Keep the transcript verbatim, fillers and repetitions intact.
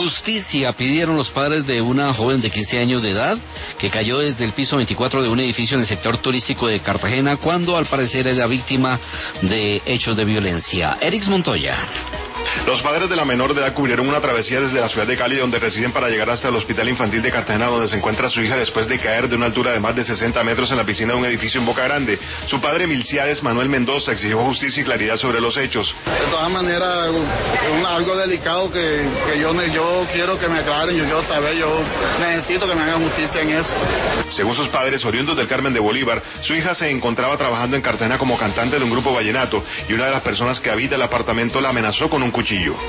Justicia pidieron los padres de una joven de quince años de edad que cayó desde el piso veinticuatro de un edificio en el sector turístico de Cartagena cuando al parecer era víctima de hechos de violencia. Erix Montoya. Los padres de la menor de edad cubrieron una travesía desde la ciudad de Cali, donde residen, para llegar hasta el Hospital Infantil de Cartagena, donde se encuentra su hija después de caer de una altura de más de sesenta metros en la piscina de un edificio en Boca Grande. Su padre, Milciades Manuel Mendoza, exigió justicia y claridad sobre los hechos. De todas maneras, es algo delicado que, que yo, yo quiero que me aclaren, yo quiero saber, yo necesito que me hagan justicia en eso. Según sus padres, oriundos del Carmen de Bolívar, su hija se encontraba trabajando en Cartagena como cantante de un grupo vallenato y una de las personas que habita el apartamento la amenazó con un cuchillo.